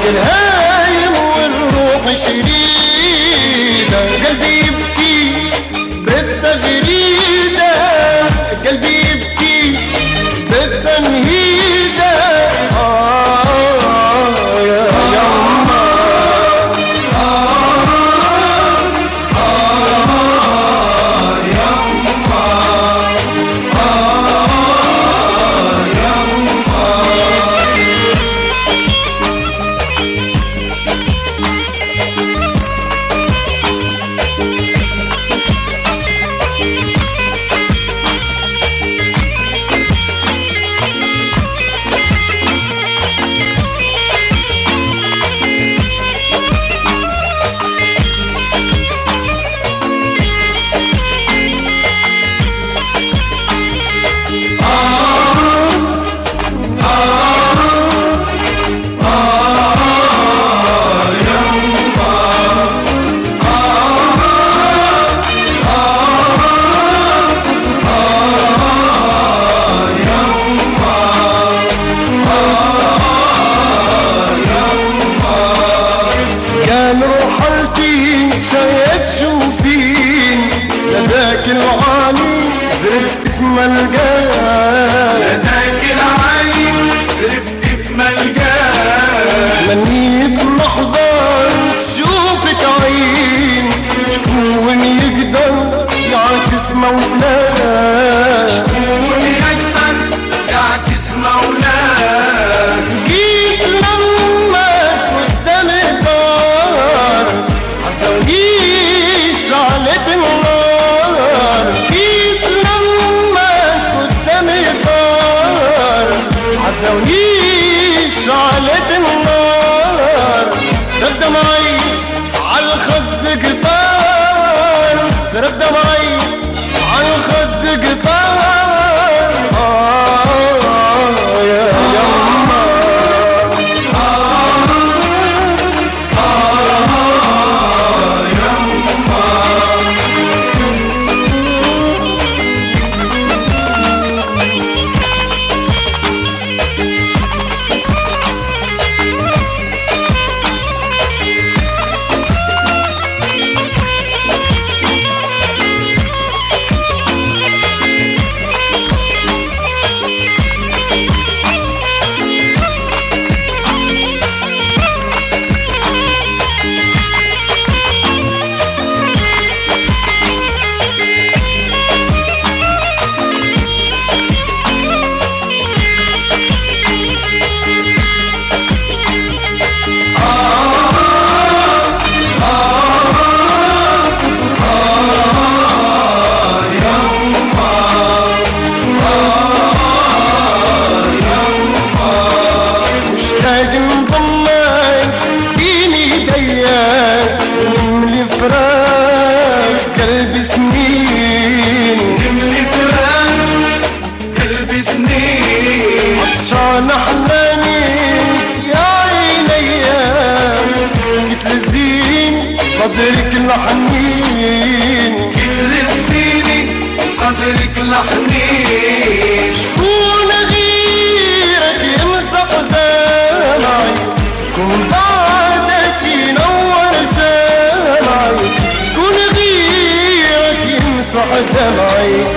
الهايم والروح شريدة، قلبي يبكي بالتغريدة، قلبي يبكي بالتنهيدة. يا يما لداك العالي زربت في ملقاه، منيت محضر تشوفك عين، شكون يقدر يعكس مولاه، شكون يقدر يعكس مولاه. جيت لما قدام الدار عزوني شعلة النار، جيت لما قدام الدار عزوني شعلة النار، ضرب دمعي عالخد قطار، ضرب دمعي عالخد قطار. يا يما قلبي سنين، يملي فراق قلبي سنين، عطشان احلامي يا عينيا، كتلزين صدرك الحنين، كتلزيني صدرك الحنين. شكون غيرك يمسح دمعي، شكون بعدك ينور سمعي، شكون غيرك يمسح دمعي.